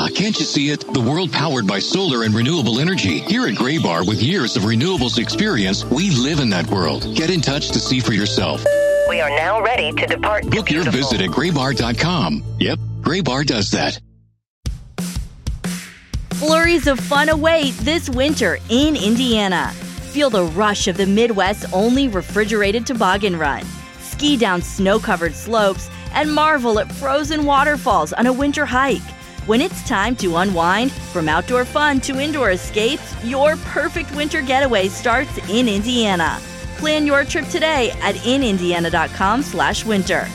can't you see it? The world powered by solar and renewable energy. Here at Graybar, with years of renewables experience, we live in that world. Get in touch to see for yourself. We are now ready to depart. Book your visit at graybar.com. Yep, Graybar does that. Flurries of fun await this winter in Indiana. Feel the rush of the Midwest's only refrigerated toboggan run. Ski down snow-covered slopes and marvel at frozen waterfalls on a winter hike. When it's time to unwind, from outdoor fun to indoor escapes, your perfect winter getaway starts in Indiana. Plan your trip today at inindiana.com/winter.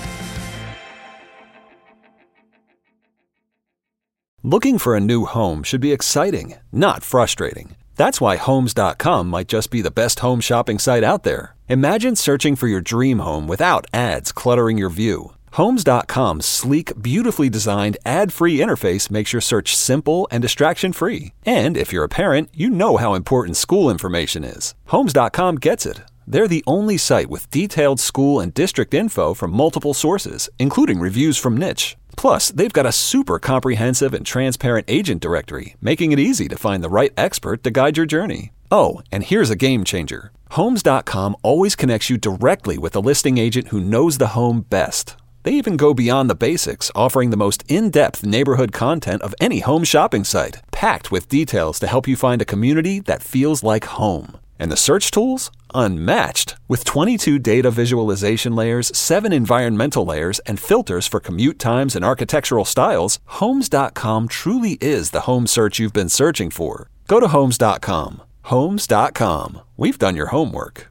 Looking for a new home should be exciting, not frustrating. That's why Homes.com might just be the best home shopping site out there. Imagine searching for your dream home without ads cluttering your view. Homes.com's sleek, beautifully designed, ad-free interface makes your search simple and distraction-free. And if you're a parent, you know how important school information is. Homes.com gets it. They're the only site with detailed school and district info from multiple sources, including reviews from Niche. Plus, they've got a super comprehensive and transparent agent directory, making it easy to find the right expert to guide your journey. Oh, and here's a game changer. Homes.com always connects you directly with a listing agent who knows the home best. They even go beyond the basics, offering the most in-depth neighborhood content of any home shopping site, packed with details to help you find a community that feels like home. And the search tools? Unmatched. With 22 data visualization layers, 7 environmental layers, and filters for commute times and architectural styles, Homes.com truly is the home search you've been searching for. Go to Homes.com. Homes.com. We've done your homework.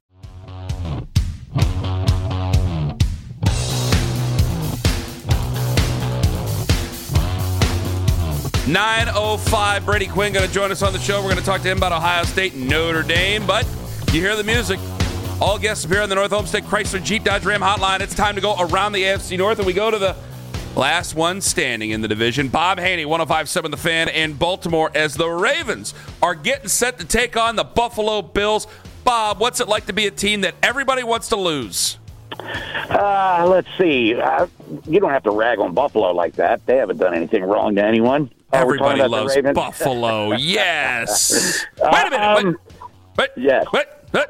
.905, Brady Quinn going to join us on the show. We're going to talk to him about Ohio State and Notre Dame. But you hear the music. All guests appear on the North Olmsted Chrysler Jeep Dodge Ram hotline. It's time to go around the AFC North, and we go to the last one standing in the division. Bob Haney, 105.7 The Fan in Baltimore, as the Ravens are getting set to take on the Buffalo Bills. Bob, what's it like to be a team that everybody wants to lose? Let's see. You don't have to rag on Buffalo like that. They haven't done anything wrong to anyone. Everybody loves Buffalo. Yes. Wait a minute. Wait. Yes. Wait.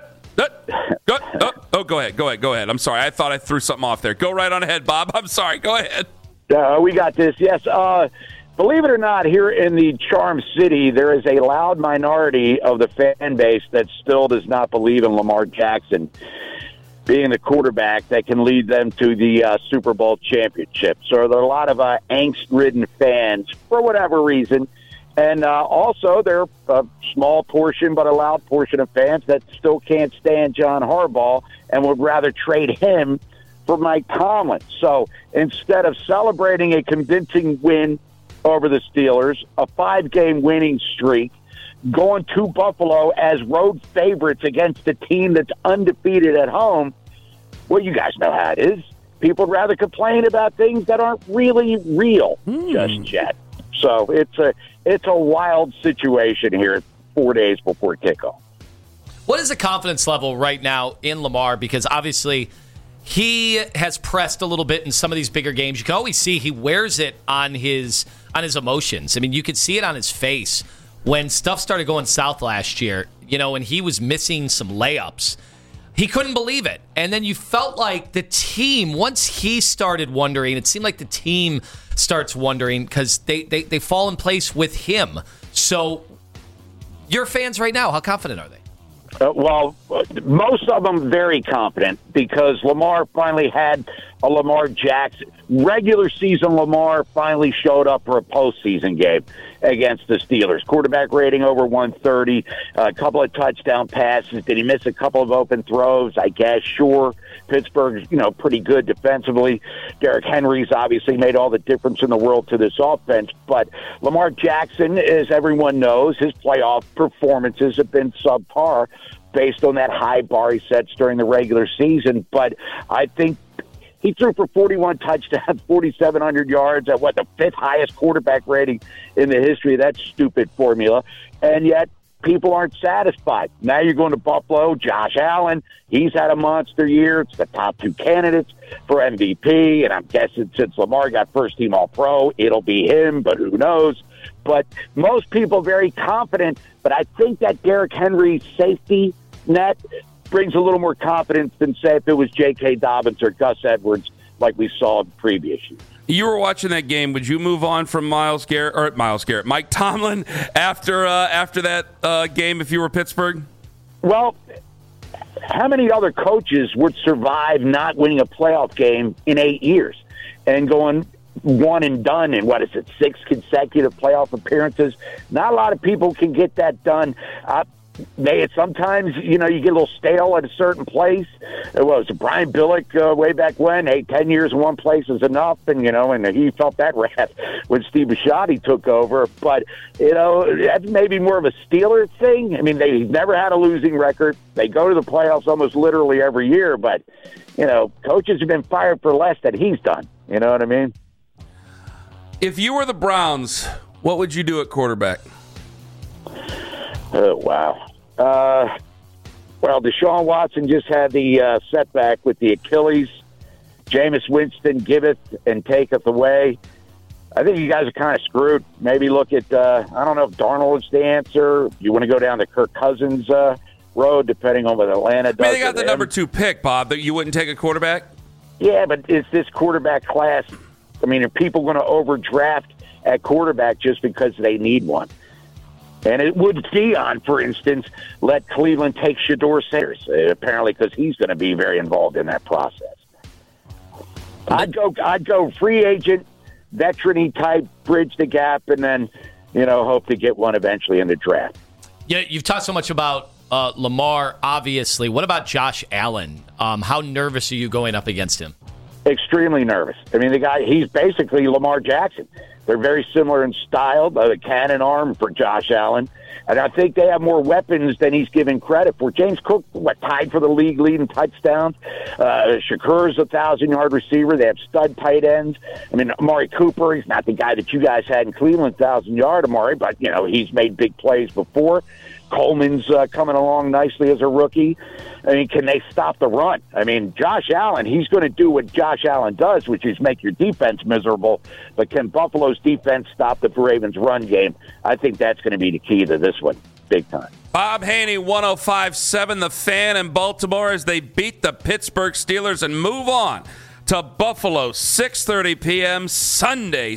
Go ahead. I'm sorry. I thought I threw something off there. Go right on ahead, Bob. I'm sorry. Go ahead. We got this. Yes. Believe it or not, here in the Charm City, there is a loud minority of the fan base that still does not believe in Lamar Jackson being the quarterback that can lead them to the Super Bowl championship. So there are a lot of angst-ridden fans for whatever reason. And also there are a small portion but a loud portion of fans that still can't stand John Harbaugh and would rather trade him for Mike Tomlin. So instead of celebrating a convincing win over the Steelers, a 5-game winning streak, going to Buffalo as road favorites against a team that's undefeated at home, well, you guys know how it is. People would rather complain about things that aren't really real just yet. So it's a wild situation here 4 days before kickoff. What is the confidence level right now in Lamar? Because obviously he has pressed a little bit in some of these bigger games. You can always see he wears it on his emotions. I mean, you could see it on his face when stuff started going south last year, when he was missing some layups. He couldn't believe it. And then you felt like the team, once he started wondering, it seemed like the team starts wondering because they fall in place with him. So your fans right now, how confident are they? Well, most of them very confident because Lamar finally had a Lamar Jackson. Regular season Lamar finally showed up for a postseason game against the Steelers. Quarterback rating over 130, a couple of touchdown passes. Did he miss a couple of open throws? I guess, sure. Pittsburgh's, pretty good defensively. Derrick Henry's obviously made all the difference in the world to this offense. But Lamar Jackson, as everyone knows, his playoff performances have been subpar based on that high bar he sets during the regular season. But I think he threw for 41 touchdowns, 4,700 yards at the 5th highest quarterback rating in the history of that stupid formula. And yet people aren't satisfied. Now you're going to Buffalo. Josh Allen, he's had a monster year. It's the top 2 candidates for MVP, and I'm guessing since Lamar got first-team All-Pro, it'll be him, but who knows? But most people very confident, but I think that Derrick Henry safety net brings a little more confidence than, say, if it was J.K. Dobbins or Gus Edwards like we saw in previous years. You were watching that game. Would you move on from Mike Tomlin after that game if you were Pittsburgh? Well, how many other coaches would survive not winning a playoff game in 8 years and going one and done in, 6 consecutive playoff appearances? Not a lot of people can get that done. Sometimes, you get a little stale at a certain place. It was Brian Billick way back when. Hey, 10 years in one place is enough. And, and he felt that wrath when Steve Bisciotti took over. But, that's maybe more of a Steeler thing. I mean, they've never had a losing record. They go to the playoffs almost literally every year. But, coaches have been fired for less than he's done. You know what I mean? If you were the Browns, what would you do at quarterback? Oh, wow. Well, Deshaun Watson just had the setback with the Achilles. Jameis Winston giveth and taketh away. I think you guys are kind of screwed. Maybe look at, I don't know if Darnold's the answer. You want to go down the Kirk Cousins road, depending on what Atlanta does. They got the number 2 pick, Bob. That you wouldn't take a quarterback? Yeah, but it's this quarterback class. I mean, are people going to overdraft at quarterback just because they need one? And it would Deion, for instance, let Cleveland take Shedeur Sanders, apparently because he's going to be very involved in that process. I'd go free agent, veteran-y type, bridge the gap, and then, hope to get one eventually in the draft. Yeah, you've talked so much about Lamar, obviously. What about Josh Allen? How nervous are you going up against him? Extremely nervous. I mean, the guy, he's basically Lamar Jackson. They're very similar in style, the cannon arm for Josh Allen. And I think they have more weapons than he's given credit for. James Cook, tied for the league leading touchdowns. Shakur's a 1,000-yard receiver. They have stud tight ends. I mean, Amari Cooper, he's not the guy that you guys had in Cleveland, 1,000-yard Amari, but, he's made big plays before. Coleman's coming along nicely as a rookie. I mean, can they stop the run? I mean, Josh Allen, he's going to do what Josh Allen does, which is make your defense miserable. But can Buffalo's defense stop the Ravens' run game? I think that's going to be the key to this one, big time. Bob Haney, 105.7 The Fan in Baltimore as they beat the Pittsburgh Steelers and move on to Buffalo, 6:30 p.m. Sunday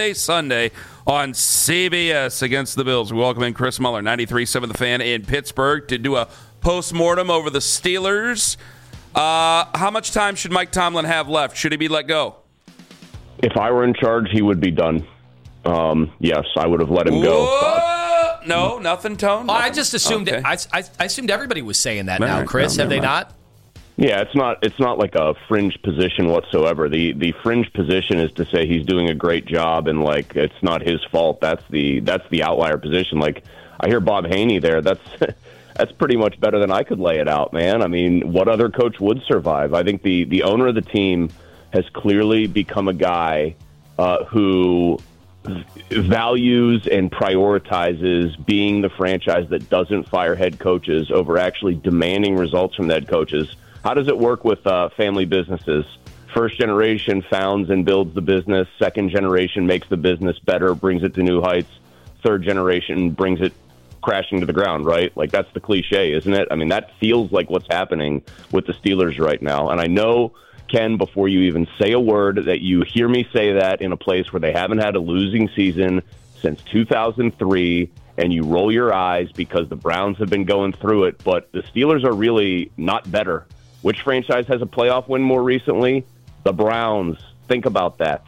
on CBS against the Bills. We welcome in Chris Muller, 93.7 The Fan in Pittsburgh, to do a post-mortem over the Steelers. How much time should Mike Tomlin have left? Should he be let go? If I were in charge, he would be done. Yes, I would have let him go. No, nothing, Tone. Oh, I just assumed okay. I assumed everybody was saying that All now, right, Chris. no, Have they never not? Yeah, it's not like a fringe position whatsoever. The fringe position is to say he's doing a great job and like it's not his fault. That's the outlier position. Like I hear Bob Haney there. That's pretty much better than I could lay it out, man. I mean, what other coach would survive? I think the owner of the team has clearly become a guy who values and prioritizes being the franchise that doesn't fire head coaches over actually demanding results from the head coaches. How does it work with family businesses? First generation founds and builds the business. Second generation makes the business better, brings it to new heights. Third generation brings it crashing to the ground, right? Like, that's the cliche, isn't it? I mean, that feels like what's happening with the Steelers right now. And I know, Ken, before you even say a word, that you hear me say that in a place where they haven't had a losing season since 2003, and you roll your eyes because the Browns have been going through it. But the Steelers are really not better. Which franchise has a playoff win more recently? The Browns. Think about that.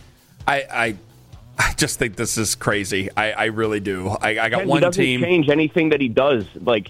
I just think this is crazy. I really do. I got and one he doesn't team. Change anything that he does. Like,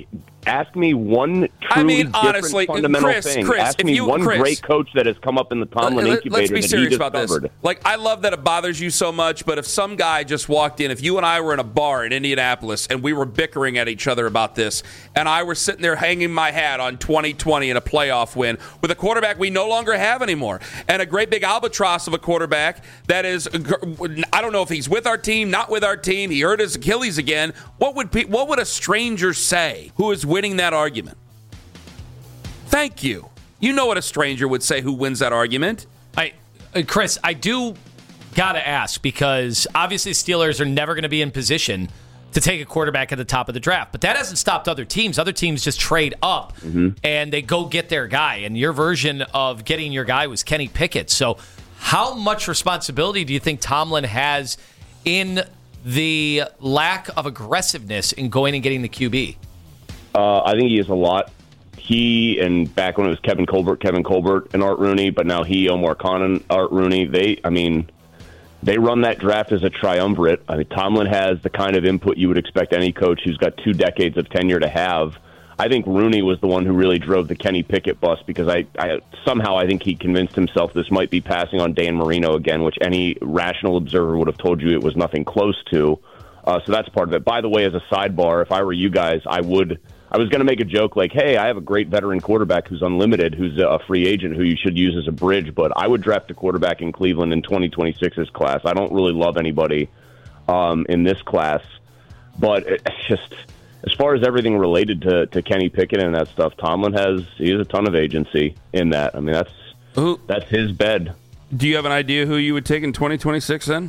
ask me one truly different fundamental thing. Ask me one great coach that has come up in the Tomlin incubator. Let's be serious about discovered. this. Like, I love that it bothers you so much, but if some guy just walked in, if you and I were in a bar in Indianapolis and we were bickering at each other about this, and I was sitting there hanging my hat on 2020 in a playoff win with a quarterback we no longer have anymore, and a great big albatross of a quarterback that is, I don't know if he's with our team, not with our team, he hurt his Achilles again, what would a stranger say who is winning that argument? Thank you. You know what a stranger would say who wins that argument. Chris, I do got to ask, because obviously Steelers are never going to be in position to take a quarterback at the top of the draft. But that hasn't stopped other teams. Other teams just trade up and they go get their guy. And your version of getting your guy was Kenny Pickett. So how much responsibility do you think Tomlin has in the lack of aggressiveness in going and getting the QB? I think he has a lot. He, and back when it was Kevin Colbert and Art Rooney, but now Omar Khan and Art Rooney, they run that draft as a triumvirate. I mean, Tomlin has the kind of input you would expect any coach who's got 2 decades of tenure to have. I think Rooney was the one who really drove the Kenny Pickett bus, because I think he convinced himself this might be passing on Dan Marino again, which any rational observer would have told you it was nothing close to. So that's part of it. By the way, as a sidebar, if I were you guys, I was going to make a joke like, hey, I have a great veteran quarterback who's unlimited, who's a free agent who you should use as a bridge, but I would draft a quarterback in Cleveland in 2026's class. I don't really love anybody in this class, but it's just, as far as everything related to Kenny Pickett and that stuff, Tomlin has a ton of agency in that. I mean, that's his bed. Do you have an idea who you would take in 2026 then?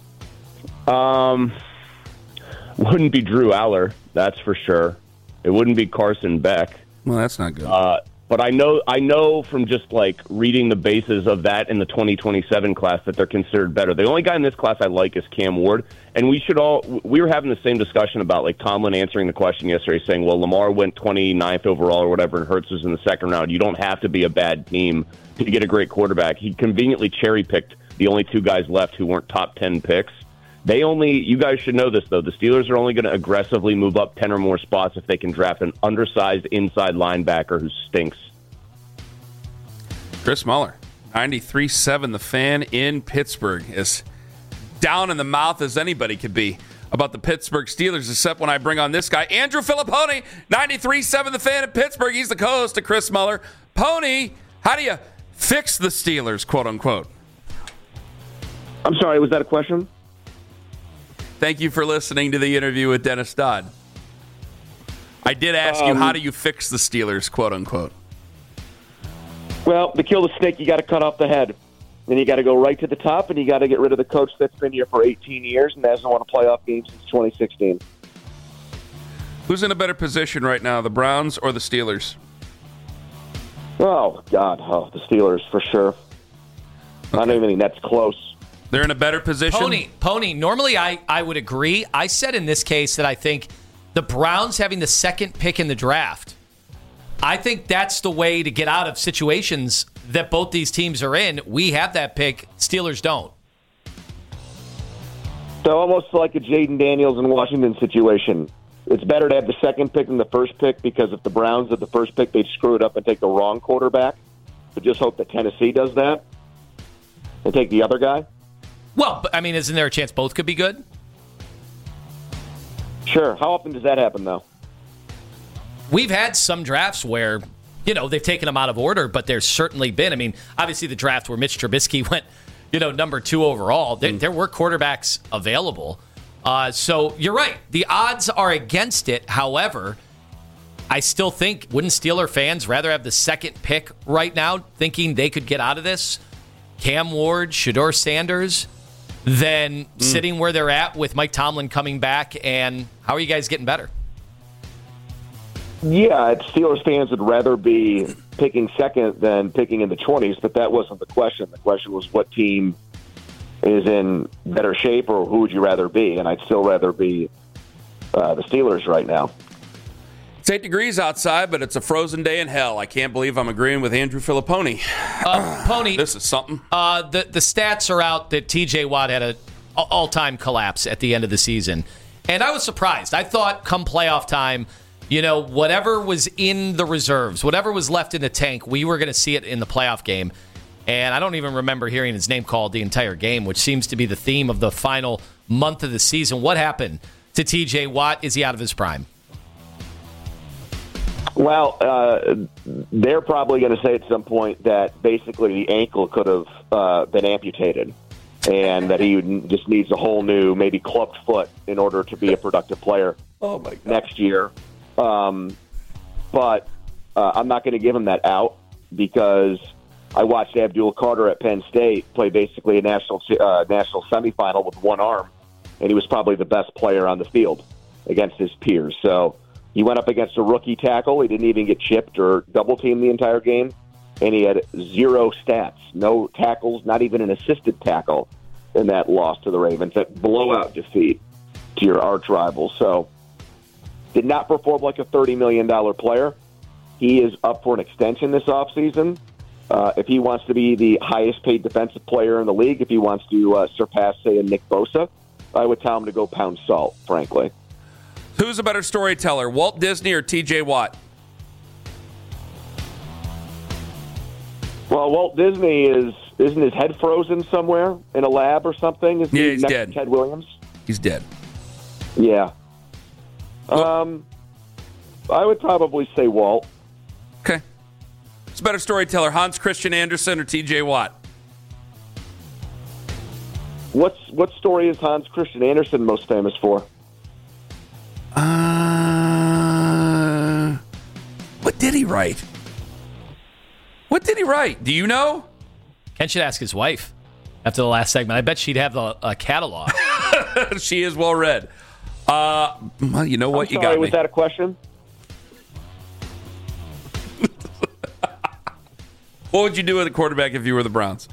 Wouldn't be Drew Aller, that's for sure. It wouldn't be Carson Beck. Well, that's not good. But I know from just like reading the bases of that in the 2027 class that they're considered better. The only guy in this class I like is Cam Ward, and we were having the same discussion about like Tomlin answering the question yesterday, saying, well, Lamar went 29th overall or whatever, and Hurts was in the second round. You don't have to be a bad team to get a great quarterback. He conveniently cherry picked the only 2 guys left who weren't top 10 picks. You guys should know this, though. The Steelers are only going to aggressively move up 10 or more spots if they can draft an undersized inside linebacker who stinks. Chris Muller, 93.7 The Fan in Pittsburgh, is down in the mouth as anybody could be about the Pittsburgh Steelers, except when I bring on this guy, Andrew Filipponi, 93.7 The Fan in Pittsburgh. He's the co-host of Chris Muller. Pony, how do you fix the Steelers, quote unquote? I'm sorry, was that a question? Thank you for listening to the interview with Dennis Dodd. I did ask you, how do you fix the Steelers, quote unquote? Well, to kill the snake, you got to cut off the head. Then you got to go right to the top, and you got to get rid of the coach that's been here for 18 years and hasn't won a playoff game since 2016. Who's in a better position right now, the Browns or the Steelers? Oh, God. The Steelers, for sure. Okay. I don't even think that's close. They're in a better position? Pony, normally I would agree. I said in this case that I think the Browns having the second pick in the draft, I think that's the way to get out of situations that both these teams are in. We have that pick. Steelers don't. So almost like a Jaden Daniels in Washington situation. It's better to have the second pick than the first pick, because if the Browns had the first pick, they'd screw it up and take the wrong quarterback. But just hope that Tennessee does that and take the other guy. Well, I mean, isn't there a chance both could be good? Sure. How often does that happen, though? We've had some drafts where, they've taken them out of order, but there's certainly been. I mean, obviously the draft where Mitch Trubisky went, number 2 overall, there were quarterbacks available. So you're right. The odds are against it. However, I still think, wouldn't Steeler fans rather have the second pick right now, thinking they could get out of this? Cam Ward, Shedeur Sanders, than sitting where they're at with Mike Tomlin coming back, and how are you guys getting better? Yeah, Steelers fans would rather be picking second than picking in the 20s, but that wasn't the question. The question was what team is in better shape, or who would you rather be? And I'd still rather be the Steelers right now. It's 8 degrees outside, but it's a frozen day in hell. I can't believe I'm agreeing with Andrew Filipponi. Pony, this is something. The stats are out that T.J. Watt had an all-time collapse at the end of the season. And I was surprised. I thought come playoff time, whatever was in the reserves, whatever was left in the tank, we were going to see it in the playoff game. And I don't even remember hearing his name called the entire game, which seems to be the theme of the final month of the season. What happened to T.J. Watt? Is he out of his prime? Well, they're probably going to say at some point that basically the ankle could have been amputated and that he just needs a whole new, maybe clubbed foot in order to be a productive player next year. But I'm not going to give him that out because I watched Abdul Carter at Penn State play basically a national semifinal with one arm, and he was probably the best player on the field against his peers. So he went up against a rookie tackle. He didn't even get chipped or double-teamed the entire game, and he had 0 stats, no tackles, not even an assisted tackle in that loss to the Ravens. That blowout defeat to your arch rival. So did not perform like a $30 million player. He is up for an extension this offseason. If he wants to be the highest-paid defensive player in the league, if he wants to surpass, say, a Nick Bosa, I would tell him to go pound salt, frankly. Who's a better storyteller, Walt Disney or T.J. Watt? Well, Walt Disney isn't his head frozen somewhere in a lab or something? He's dead. Ted Williams? He's dead. Yeah. I would probably say Walt. Okay. Who's a better storyteller, Hans Christian Andersen or T.J. Watt? What story is Hans Christian Andersen most famous for? What did he write? What did he write? Do you know? Ken should ask his wife after the last segment. I bet she'd have a catalog. She is well read. Well, you know what? I'm sorry, was that a question? What would you do with a quarterback if you were the Browns?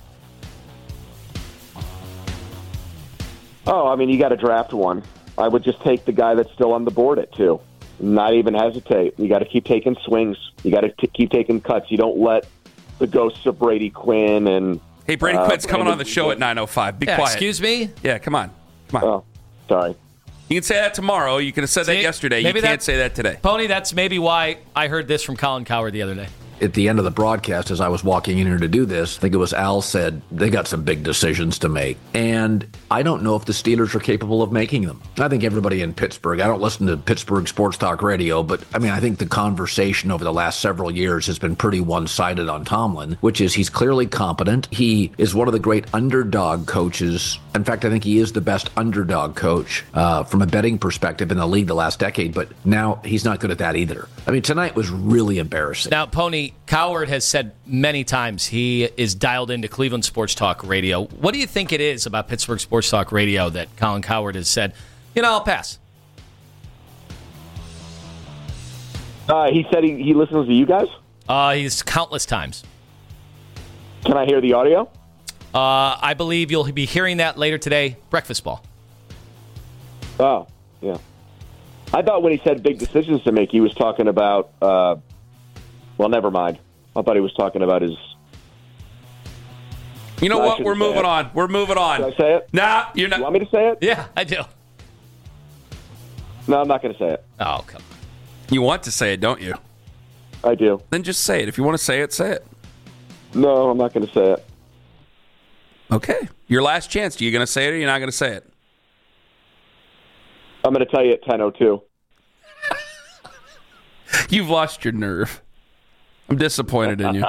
Oh, I mean, you got to draft one. I would just take the guy that's still on the board at 2. Not even hesitate. You got to keep taking swings. You got to keep taking cuts. You don't let the ghosts of Brady Quinn and... Hey, Brady Quinn's coming on the show at 9:05. Be quiet. Excuse me? Yeah, come on. Oh, sorry. You can say that tomorrow. You could have said that yesterday. You can't say that today. Pony, that's maybe why I heard this from Colin Cowherd the other day. At the end of the broadcast, as I was walking in here to do this, I think it was Al said, they got some big decisions to make. And I don't know if the Steelers are capable of making them. I think everybody in Pittsburgh, I don't listen to Pittsburgh Sports Talk Radio, but I mean, I think the conversation over the last several years has been pretty one-sided on Tomlin, which is he's clearly competent. He is one of the great underdog coaches. In fact, I think he is the best underdog coach from a betting perspective in the league the last decade, but now he's not good at that either. I mean, tonight was really embarrassing. Now, Pony, Cowherd has said many times he is dialed into Cleveland Sports Talk Radio. What do you think it is about Pittsburgh Sports Talk Radio that Colin Cowherd has said, I'll pass? He said he listens to you guys? He's countless times. Can I hear the audio? I believe you'll be hearing that later today. Breakfast Ball. Oh, yeah. I thought when he said big decisions to make, he was talking about... well, never mind. I thought he was talking about his... You know what? We're moving on. We're moving on. Should I say it? Nah, you're not. You want me to say it? Yeah, I do. No, I'm not going to say it. Oh, come on. You want to say it, don't you? I do. Then just say it. If you want to say it, say it. No, I'm not going to say it. Okay. Your last chance. Are you going to say it or you're not going to say it? I'm going to tell you at 10:02. You've lost your nerve. I'm disappointed in you.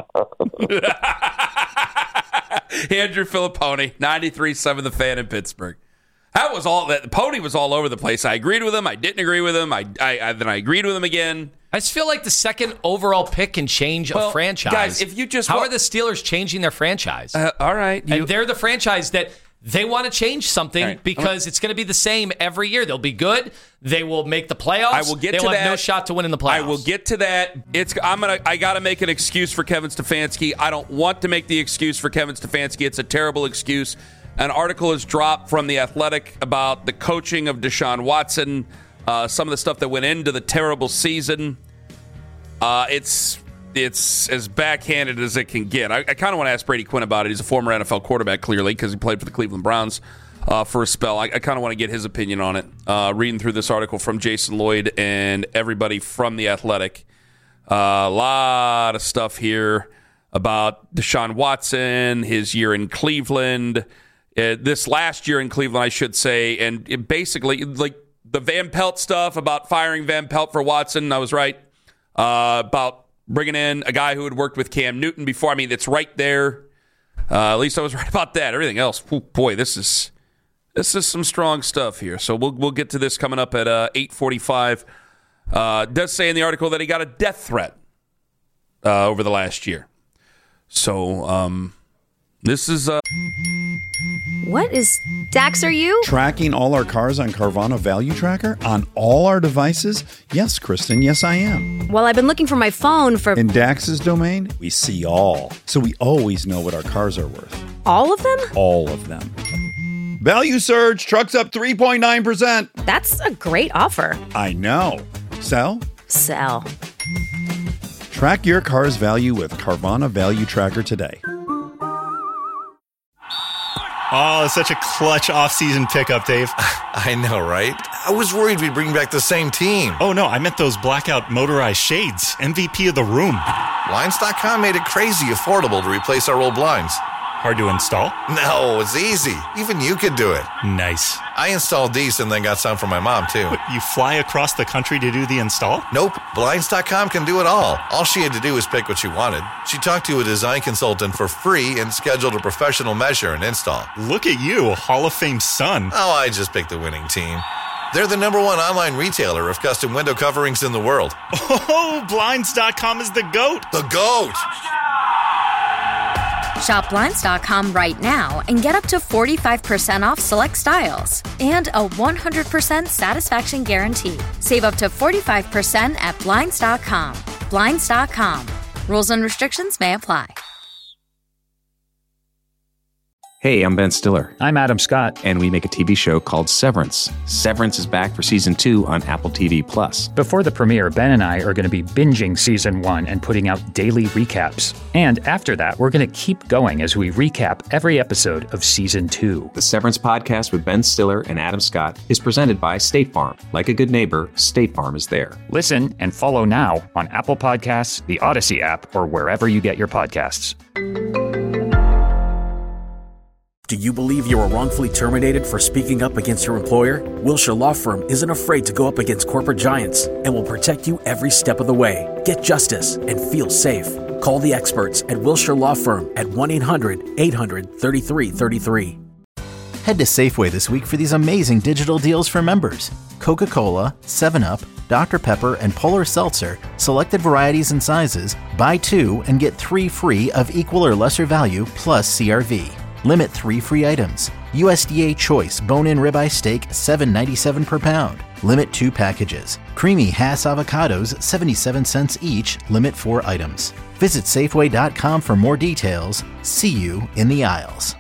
Andrew Filipponi, 93.7 The Fan in Pittsburgh. That was all. That Pony was all over the place. I agreed with him. I didn't agree with him. Then I agreed with him again. I just feel like the second overall pick can change a franchise. Guys, if you just how are the Steelers changing their franchise? All right, and they're the franchise that they want to change something because it's going to be the same every year. They'll be good. They will make the playoffs. I will get they to will that. Have no shot to win in the playoffs. I will get to that. I got to make an excuse for Kevin Stefanski. I don't want to make the excuse for Kevin Stefanski. It's a terrible excuse. An article has dropped from The Athletic about the coaching of Deshaun Watson, some of the stuff that went into the terrible season. It's as backhanded as it can get. I kind of want to ask Brady Quinn about it. He's a former NFL quarterback, clearly, because he played for the Cleveland Browns. for a spell. I kind of want to get his opinion on it. Reading through this article from Jason Lloyd and everybody from The Athletic. A lot of stuff here about Deshaun Watson, his year in Cleveland, this last year in Cleveland, I should say, and it basically, like the Van Pelt stuff about firing Van Pelt for Watson, I was right. About bringing in a guy who had worked with Cam Newton before. I mean, it's right there. At least I was right about that. Everything else, boy, this is some strong stuff here. So we'll get to this coming up at 8:45. Does say in the article that he got a death threat over the last year. So this is... What is... Dax, are you? Tracking all our cars on Carvana Value Tracker on all our devices? Yes, Kristen, yes I am. Well, I've been looking for my phone for... In Dax's domain, we see all. So we always know what our cars are worth. All of them? All of them. Value surge, trucks up 3.9%. That's a great offer. I know. Sell? Sell. Track your car's value with Carvana Value Tracker today. Oh, it's such a clutch off-season pickup, Dave. I know, right? I was worried we'd bring back the same team. Oh, no, I meant those blackout motorized shades. MVP of the room. Blinds.com made it crazy affordable to replace our old blinds. Hard to install? No, it's easy. Even you could do it. Nice. I installed these and then got some for my mom, too. What, you fly across the country to do the install? Nope. Blinds.com can do it all. All she had to do was pick what she wanted. She talked to a design consultant for free and scheduled a professional measure and install. Look at you, Hall of Fame son. Oh, I just picked the winning team. They're the #1 online retailer of custom window coverings in the world. Oh, Blinds.com is the GOAT. The GOAT! Shop Blinds.com right now and get up to 45% off select styles and a 100% satisfaction guarantee. Save up to 45% at Blinds.com. Blinds.com. Rules and restrictions may apply. Hey, I'm Ben Stiller. I'm Adam Scott. And we make a TV show called Severance. Severance is back for Season 2 on Apple TV+. Before the premiere, Ben and I are going to be binging Season 1 and putting out daily recaps. And after that, we're going to keep going as we recap every episode of Season 2. The Severance podcast with Ben Stiller and Adam Scott is presented by State Farm. Like a good neighbor, State Farm is there. Listen and follow now on Apple Podcasts, the Odyssey app, or wherever you get your podcasts. Do you believe you were wrongfully terminated for speaking up against your employer? Wilshire Law Firm isn't afraid to go up against corporate giants and will protect you every step of the way. Get justice and feel safe. Call the experts at Wilshire Law Firm at 1-800-800-3333. Head to Safeway this week for these amazing digital deals for members. Coca-Cola, 7-Up, Dr. Pepper, and Polar Seltzer, selected varieties and sizes, buy 2 and get 3 free of equal or lesser value plus CRV. Limit 3 free items. USDA Choice Bone-In Ribeye Steak, $7.97 per pound. Limit 2 packages. Creamy Hass Avocados, 77 cents each. Limit 4 items. Visit Safeway.com for more details. See you in the aisles.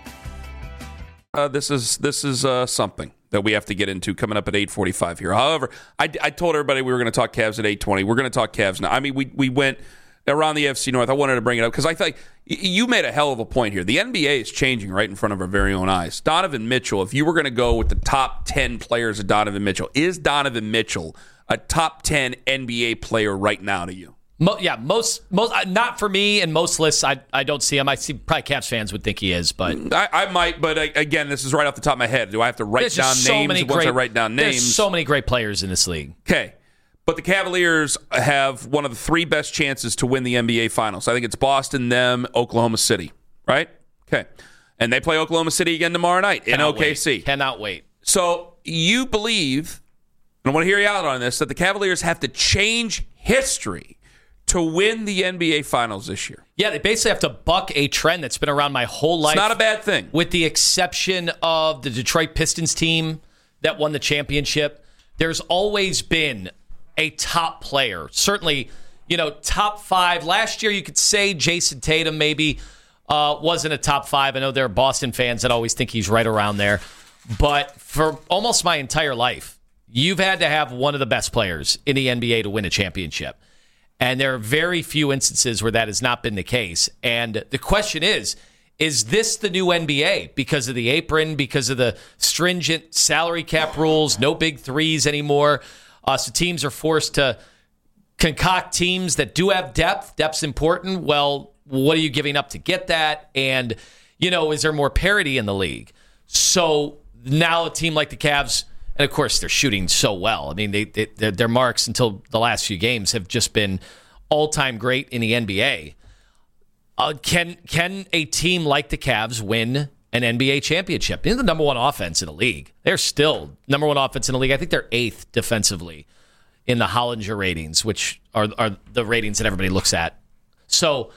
This is something that we have to get into coming up at 8:45 here. However, I told everybody we were going to talk Cavs at 8:20. We're going to talk Cavs now. I mean, we went around the AFC North. I wanted to bring it up because I thought you made a hell of a point here. The NBA is changing right in front of our very own eyes. Donovan Mitchell, if you were going to go with the top 10 players of Donovan Mitchell, is Donovan Mitchell a top 10 NBA player right now to you? Most not for me, and most lists I don't see him. I see probably Cavs fans would think he is, but I might. But again, this is right off the top of my head. Do I have to write down names? Once I write down names, there's so many great players in this league. Okay. But the Cavaliers have one of the 3 best chances to win the NBA Finals. I think it's Boston, them, Oklahoma City, right? Okay. And they play Oklahoma City again tomorrow night in OKC. Cannot wait. So you believe, and I want to hear you out on this, that the Cavaliers have to change history to win the NBA Finals this year. Yeah, they basically have to buck a trend that's been around my whole life. It's not a bad thing. With the exception of the Detroit Pistons team that won the championship, there's always been a top player. Certainly, top 5. Last year, you could say Jason Tatum maybe wasn't a top 5. I know there are Boston fans that always think he's right around there. But for almost my entire life, you've had to have one of the best players in the NBA to win a championship. And there are very few instances where that has not been the case. And the question is is this the new NBA because of the apron, because of the stringent salary cap rules, no big threes anymore? So teams are forced to concoct teams that do have depth. Depth's important. Well, what are you giving up to get that? And, is there more parity in the league? So now a team like the Cavs, and of course they're shooting so well. I mean, their marks until the last few games have just been all-time great in the NBA. Can a team like the Cavs win an NBA championship? They're the number one offense in the league. They're still number one offense in the league. I think they're 8th defensively in the Hollinger ratings, which are the ratings that everybody looks at. So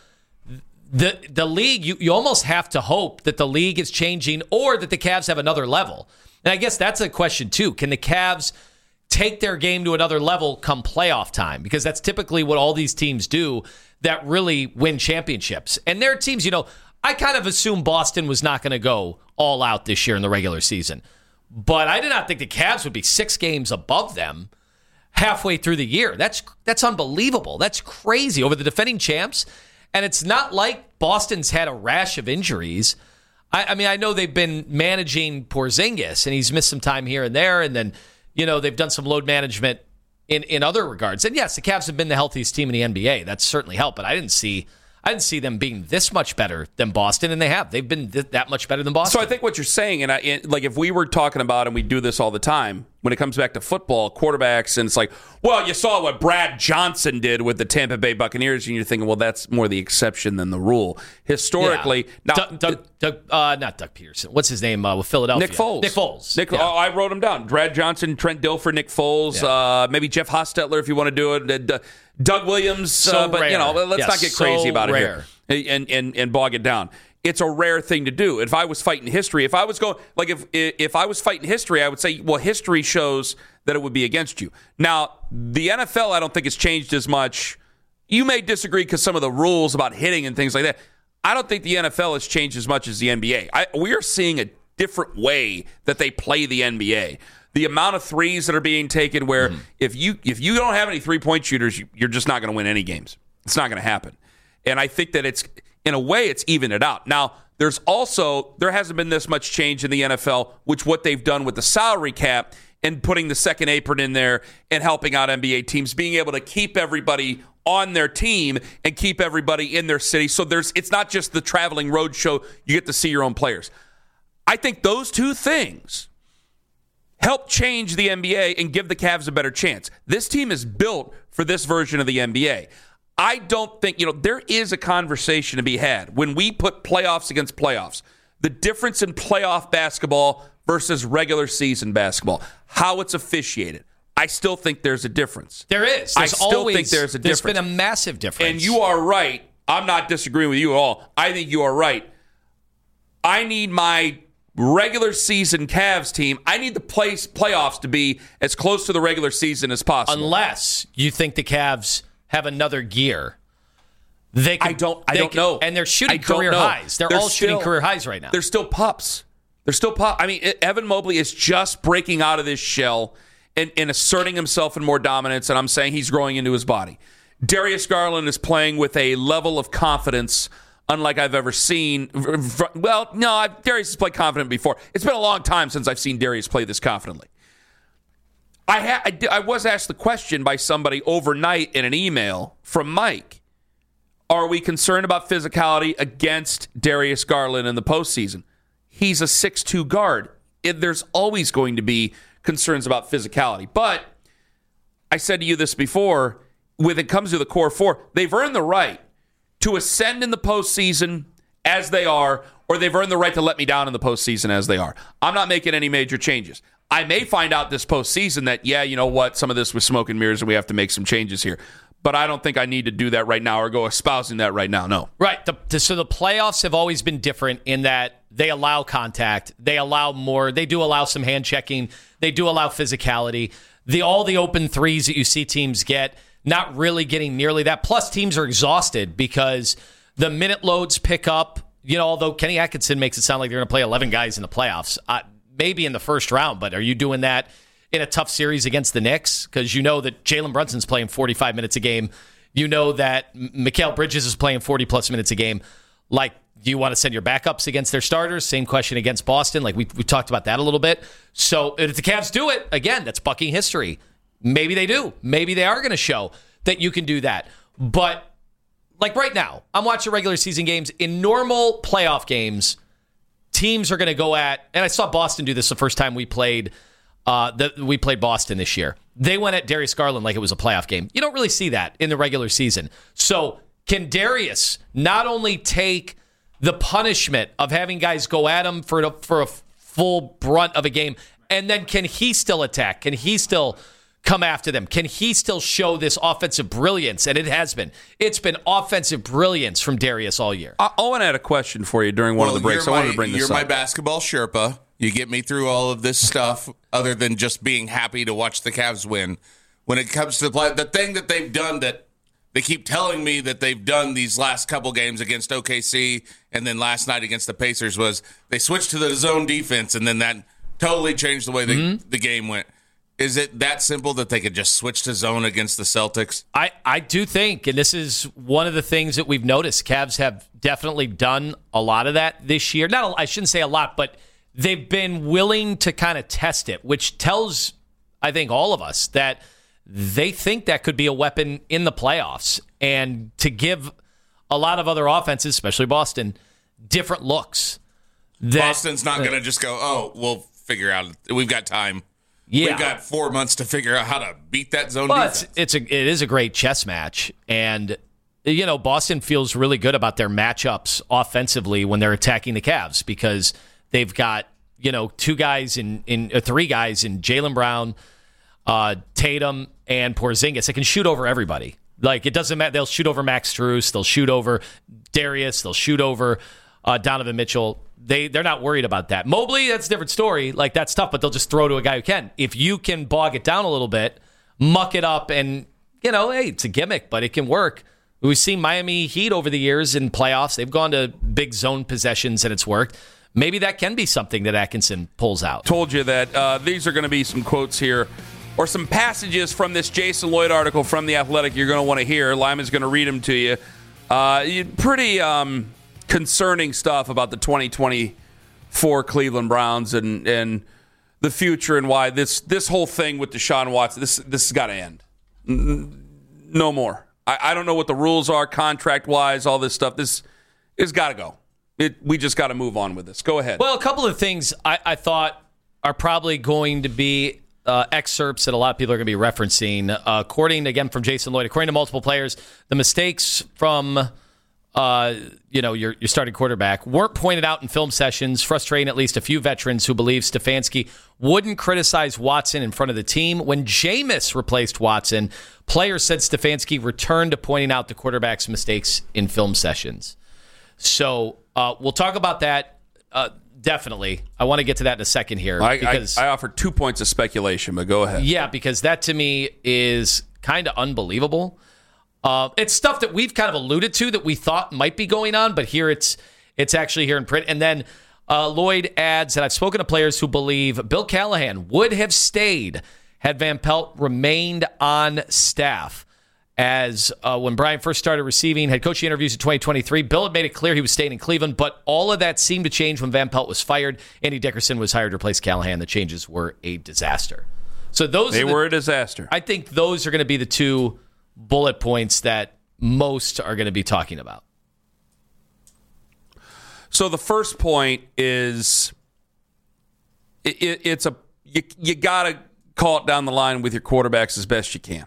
the league, you almost have to hope that the league is changing or that the Cavs have another level. And I guess that's a question too. Can the Cavs take their game to another level come playoff time? Because that's typically what all these teams do that really win championships. And there are teams, I kind of assume Boston was not going to go all out this year in the regular season. But I did not think the Cavs would be 6 games above them halfway through the year. That's unbelievable. That's crazy over the defending champs. And it's not like Boston's had a rash of injuries. I mean, I know they've been managing Porzingis, and he's missed some time here and there. And then, they've done some load management in other regards. And yes, the Cavs have been the healthiest team in the NBA. That's certainly helped. But I didn't see them being this much better than Boston, and they have. They've been that much better than Boston. So I think what you're saying, and if we were talking about, and we do this all the time, when it comes back to football, quarterbacks, and it's like, well, you saw what Brad Johnson did with the Tampa Bay Buccaneers, and you're thinking, well, that's more the exception than the rule. Historically, now, not Doug Peterson. What's his name with Philadelphia? Nick Foles. I wrote him down. Brad Johnson, Trent Dilfer, Nick Foles, maybe Jeff Hostetler if you want to do it. Doug Williams, but rare. Let's not get crazy about rare. it here and bog it down. It's a rare thing to do. If I was fighting history, if I was fighting history, I would say, well, history shows that it would be against you. Now, the NFL, I don't think has changed as much. You may disagree because some of the rules about hitting and things like that. I don't think the NFL has changed as much as the NBA. We are seeing a different way that they play the NBA. The amount of threes that are being taken, where if you don't have any 3-point shooters, you're just not going to win any games. It's not going to happen. And I think that in a way, it's evened it out. Now, there hasn't been this much change in the NFL, which what they've done with the salary cap and putting the second apron in there and helping out NBA teams, being able to keep everybody on their team and keep everybody in their city. So it's not just the traveling road show. You get to see your own players. I think those two things help change the NBA and give the Cavs a better chance. This team is built for this version of the NBA. I don't think, there is a conversation to be had when we put playoffs against playoffs. The difference in playoff basketball versus regular season basketball, how it's officiated. I still think there's a difference. There is. I still think there's a difference. There's been a massive difference. And you are right. I'm not disagreeing with you at all. I think you are right. I need my regular season Cavs team, I need the playoffs to be as close to the regular season as possible. Unless you think the Cavs have another gear. I don't know. And they're shooting career highs. They're all shooting career highs right now. They're still pups. I mean, Evan Mobley is just breaking out of this shell and asserting himself in more dominance, and I'm saying he's growing into his body. Darius Garland is playing with a level of confidence unlike I've ever seen. Well, no, Darius has played confident before. It's been a long time since I've seen Darius play this confidently. I was asked the question by somebody overnight in an email from Mike. Are we concerned about physicality against Darius Garland in the postseason? He's a 6'2 guard. There's always going to be concerns about physicality. But I said to you this before, when it comes to the core four, they've earned the right to ascend in the postseason as they are, or they've earned the right to let me down in the postseason as they are. I'm not making any major changes. I may find out this postseason that, yeah, you know what, some of this was smoke and mirrors and we have to make some changes here. But I don't think I need to do that right now or go espousing that right now, no. Right. So the playoffs have always been different in that they allow contact. They allow more. They do allow some hand checking. They do allow physicality. All the open threes that you see teams get, not really getting nearly that. Plus, teams are exhausted because the minute loads pick up. Although Kenny Atkinson makes it sound like they're going to play 11 guys in the playoffs. Maybe in the first round, but are you doing that in a tough series against the Knicks? Because you know that Jalen Brunson's playing 45 minutes a game. You know that Mikal Bridges is playing 40-plus minutes a game. Like, Do you want to send your backups against their starters? Same question against Boston. Like we talked about that a little bit. So if the Cavs do it, again, that's bucking history. Maybe they do. Maybe they are going to show that you can do that. But like right now, I'm watching regular season games. In normal playoff games, teams are going to go at, and I saw Boston do this the first time we played Boston this year. They went at Darius Garland like it was a playoff game. You don't really see that in the regular season. So can Darius not only take the punishment of having guys go at him for a full brunt of a game, and then can he still attack? Can he still come after them? Can he still show this offensive brilliance? And it has been. It's been offensive brilliance from Darius all year. Owen had a question for you during one of the breaks. I wanted to bring this up. You're my basketball Sherpa. You get me through all of this stuff other than just being happy to watch the Cavs win. When it comes to the thing that they've done that they keep telling me that they've done these last couple games against OKC and then last night against the Pacers was they switched to the zone defense, and then that totally changed the way the game went. Is it that simple that they could just switch to zone against the Celtics? I do think, and this is one of the things that we've noticed, Cavs have definitely done a lot of that this year. I shouldn't say a lot, but they've been willing to kind of test it, which tells, I think, all of us that they think that could be a weapon in the playoffs, and to give a lot of other offenses, especially Boston, different looks. Boston's not going to just go, oh, we'll figure out. We've got time. Yeah. We've got 4 months to figure out how to beat that zone defense. But it is a great chess match, and Boston feels really good about their matchups offensively when they're attacking the Cavs because they've got three guys in Jaylen Brown, Tatum, and Porzingis. They can shoot over everybody. Like, it doesn't matter. They'll shoot over Max Strus. They'll shoot over Darius. They'll shoot over Donovan Mitchell. They're not worried about that. Mobley, that's a different story. Like, that's tough, but they'll just throw to a guy who can. If you can bog it down a little bit, muck it up, and, hey, it's a gimmick, but it can work. We've seen Miami Heat over the years in playoffs. They've gone to big zone possessions, and it's worked. Maybe that can be something that Atkinson pulls out. Told you that these are going to be some quotes here, or some passages from this Jason Lloyd article from The Athletic you're going to want to hear. Lyman's going to read them to you. Pretty concerning stuff about the 2024 Cleveland Browns and the future, and why this whole thing with Deshaun Watson, this has got to end. No more. I don't know what the rules are contract-wise, all this stuff. This has got to go. We just got to move on with this. Go ahead. Well, a couple of things I thought are probably going to be excerpts that a lot of people are going to be referencing. According to multiple players, the mistakes from your starting quarterback weren't pointed out in film sessions, frustrating at least a few veterans who believe Stefanski wouldn't criticize Watson in front of the team. When Jameis replaced Watson, players said Stefanski returned to pointing out the quarterback's mistakes in film sessions. So we'll talk about that. Definitely. I want to get to that in a second here. I offered 2 points of speculation, but go ahead. Yeah, because that to me is kind of unbelievable. It's stuff that we've kind of alluded to that we thought might be going on, but here it's actually here in print. And then Lloyd adds that I've spoken to players who believe Bill Callahan would have stayed had Van Pelt remained on staff. As when Brian first started receiving head coaching interviews in 2023, Bill had made it clear he was staying in Cleveland, but all of that seemed to change when Van Pelt was fired. Andy Dickerson was hired to replace Callahan. The changes were a disaster. So they were a disaster. I think those are going to be the two bullet points that most are going to be talking about. So the first point is you got to call it down the line with your quarterbacks as best you can.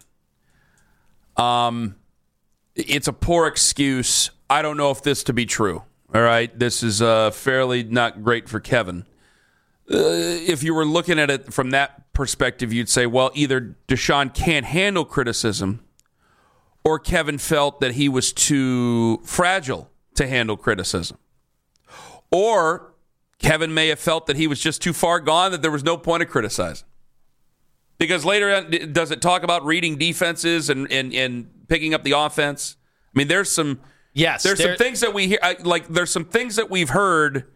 It's a poor excuse. I don't know if this to be true. All right. This is fairly not great for Kevin. If you were looking at it from that perspective, you'd say, well, either Deshaun can't handle criticism or Kevin felt that he was too fragile to handle criticism. Or Kevin may have felt that he was just too far gone, that there was no point of criticizing. Because later on, does it talk about reading defenses and picking up the offense? I mean, there's some things that we hear. There's some things that we've heard.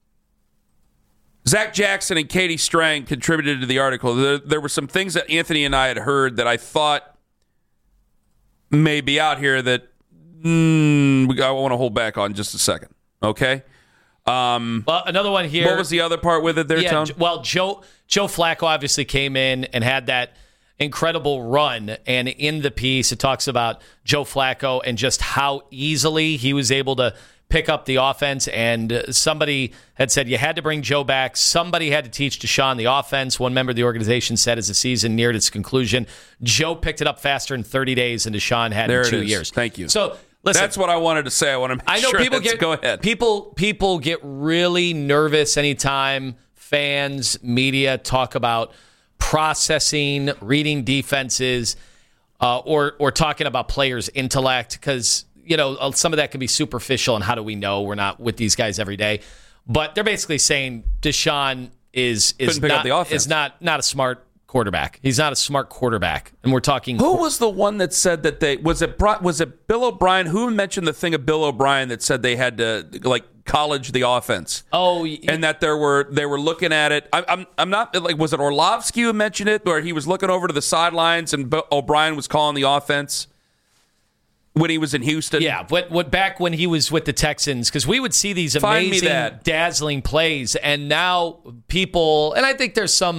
Zach Jackson and Katie Strang contributed to the article. There were some things that Anthony and I had heard that I thought may be out here that I want to hold back on just a second. Okay. Well, another one here. What was the other part with it there, Tone? Well, Joe Flacco obviously came in and had that incredible run. And in the piece, it talks about Joe Flacco and just how easily he was able to pick up the offense. And somebody had said you had to bring Joe back. Somebody had to teach Deshaun the offense. One member of the organization said as the season neared its conclusion, Joe picked it up faster in 30 days than Deshaun had in 2 years. Thank you. So listen, that's what I wanted to say. I want to make sure people go ahead. People get really nervous anytime fans, media talk about processing, reading defenses, or talking about players' intellect, because some of that can be superficial. And how do we know? We're not with these guys every day, but they're basically saying Deshaun is not a smart quarterback. He's not a smart quarterback, and we're talking. Who was the one that said that was it Bill O'Brien? Who mentioned the thing of Bill O'Brien that said they had to college the offense? And that they were looking at it. I'm not was it Orlovsky who mentioned it, where he was looking over to the sidelines and O'Brien was calling the offense when he was in Houston? Yeah, what back when he was with the Texans, because we would see these amazing, dazzling plays, and now people, and I think there's some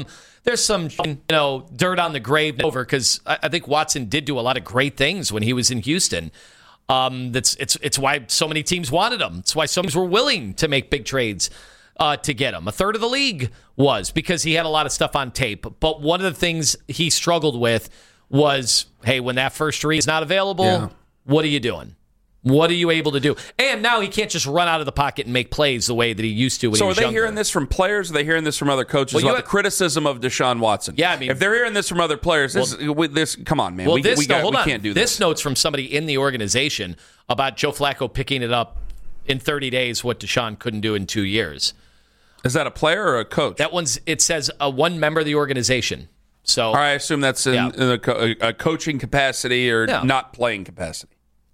dirt on the grave over, because I think Watson did do a lot of great things when he was in Houston. It's why so many teams wanted him. It's why some teams were willing to make big trades to get him. A third of the league was, because he had a lot of stuff on tape. But one of the things he struggled with was, hey, when that first read is not available, what are you doing? What are you able to do? And now he can't just run out of the pocket and make plays the way that he used to when he was younger. So are they hearing this from players? Or are they hearing this from other coaches about the criticism of Deshaun Watson? Yeah, I mean, if they're hearing this from other players, this come on, man. We can't do this. This note's from somebody in the organization about Joe Flacco picking it up in 30 days, what Deshaun couldn't do in 2 years. Is that a player or a coach? It says one member of the organization. So I assume that's in a coaching capacity or not playing capacity.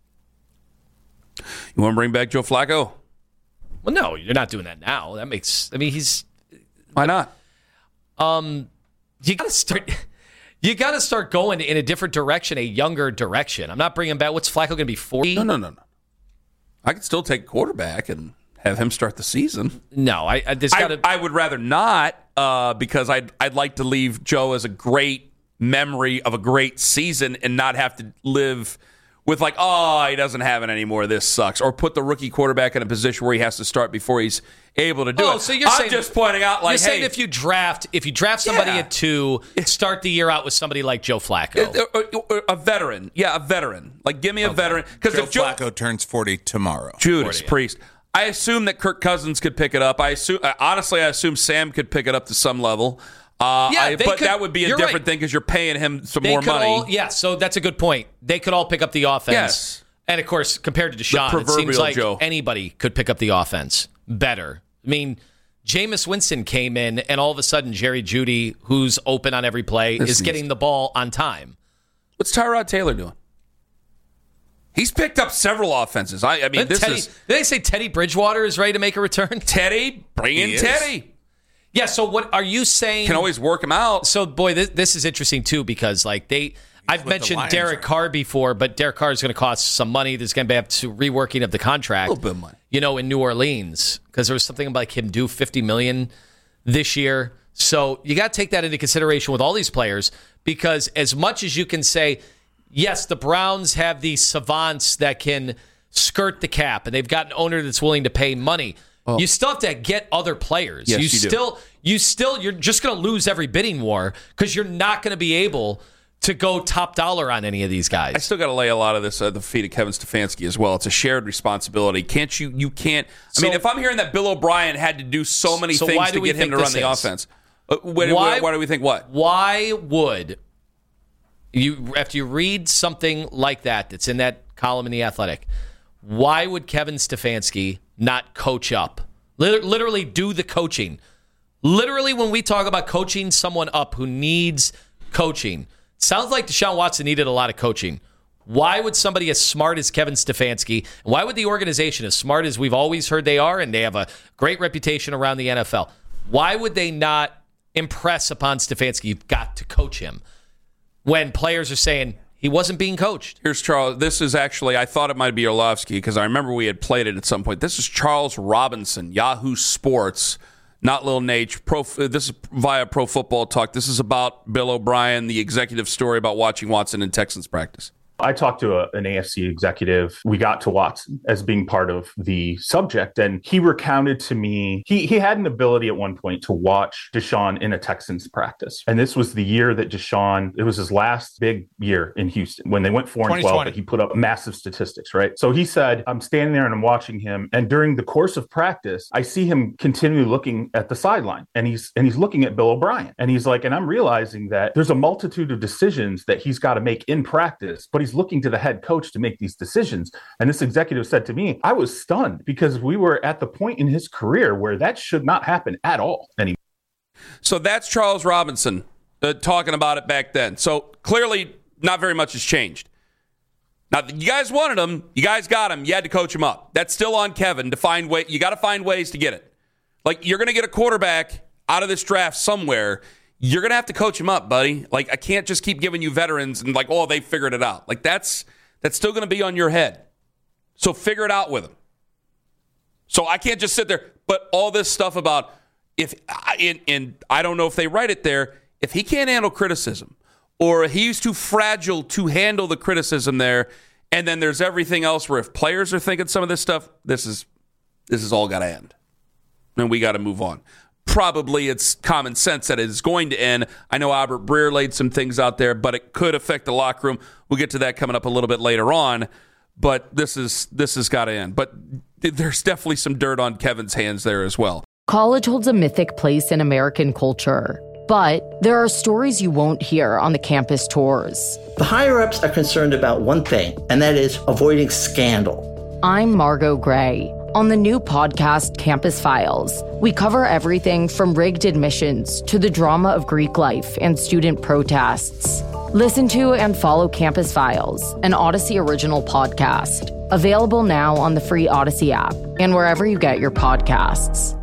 You want to bring back Joe Flacco? Well, no, you're not doing that now. He's... Why not? You got to start going in a different direction, a younger direction. I'm not bringing back... What's Flacco going to be, 40? No. I could still take a quarterback and have him start the season. No, I would rather not, because I'd like to leave Joe as a great memory of a great season and not have to live with he doesn't have it anymore, this sucks. Or put the rookie quarterback in a position where he has to start before he's able to do it. So I'm just pointing out, you're saying if you draft somebody at 2, start the year out with somebody like Joe Flacco. A veteran. Yeah, a veteran. Give me a veteran. Because if Flacco turns 40 tomorrow. Judas Priest. I assume that Kirk Cousins could pick it up. I assume Sam could pick it up to some level. But that would be a different thing because you're paying him some more money. So that's a good point. They could all pick up the offense. Yes. And, of course, compared to Deshaun, it seems like anybody could pick up the offense better. I mean, Jameis Winston came in, and all of a sudden, Jerry Jeudy, who's open on every play, is getting the ball on time. What's Tyrod Taylor doing? He's picked up several offenses. Did they say Teddy Bridgewater is ready to make a return? Teddy? Bring in Teddy. Yeah, so what are you saying? Can always work him out. So, boy, this is interesting, too, because I've mentioned Derek Carr before, but Derek Carr is going to cost some money. There's going to be up to reworking of the contract. A little bit of money. In New Orleans, because there was something about him due $50 million this year. So you got to take that into consideration with all these players, because as much as you can say, yes, the Browns have these savants that can skirt the cap, and they've got an owner that's willing to pay money. Oh. You still have to get other players. Yes, you're just going to lose every bidding war because you're not going to be able to go top dollar on any of these guys. I still got to lay a lot of this at the feet of Kevin Stefanski as well. It's a shared responsibility. You can't. If I'm hearing that Bill O'Brien had to do so many things to get him to run the offense, why do we think what? Why would you, after you read something like that's in that column in The Athletic, why would Kevin Stefanski not coach up? Literally do the coaching. Literally, when we talk about coaching someone up who needs coaching, sounds like Deshaun Watson needed a lot of coaching. Why would somebody as smart as Kevin Stefanski, and why would the organization, as smart as we've always heard they are, and they have a great reputation around the NFL, why would they not impress upon Stefanski? You've got to coach him. When players are saying, he wasn't being coached. Here's Charles. This is actually, I thought it might be Orlovsky because I remember we had played it at some point. This is Charles Robinson, Yahoo Sports, not Lil Nate. This is via Pro Football Talk. This is about Bill O'Brien, the executive story about watching Watson in Texans practice. I talked to an AFC executive. We got to Watson as being part of the subject, and he recounted to me he had an ability at one point to watch Deshaun in a Texans practice. And this was the year that Deshaun, it was his last big year in Houston when they went 4-12, but he put up massive statistics, right? So he said, I'm standing there and I'm watching him, and during the course of practice, I see him continually looking at the sideline, and he's looking at Bill O'Brien. And he's like, and I'm realizing that there's a multitude of decisions that he's got to make in practice, but he's looking to the head coach to make these decisions. And this executive said to me, I was stunned because we were at the point in his career where that should not happen at all anymore. So that's Charles Robinson talking about it back then. So clearly not very much has changed. Now, you guys wanted him. You guys got him. You had to coach him up. That's still on Kevin to find way. You got to find ways to get it. Like, you're going to get a quarterback out of this draft somewhere. You're going to have to coach him up, buddy. Like, I can't just keep giving you veterans and like, oh, they figured it out. Like, that's still going to be on your head. So figure it out with him. So I can't just sit there. But all this stuff about and I don't know if they write it there, if he can't handle criticism or he's too fragile to handle the criticism there, and then there's everything else where if players are thinking some of this stuff, this is all got to end. And we got to move on. Probably it's common sense that it is going to end. I know Albert Breer laid some things out there, but it could affect the locker room. We'll get to that coming up a little bit later on. But this has got to end. But there's definitely some dirt on Kevin's hands there as well. College holds a mythic place in American culture, but there are stories you won't hear on the campus tours. The higher-ups are concerned about one thing, and that is avoiding scandal. I'm Margot Gray. On the new podcast, Campus Files, we cover everything from rigged admissions to the drama of Greek life and student protests. Listen to and follow Campus Files, an Odyssey original podcast. Available now on the free Odyssey app and wherever you get your podcasts.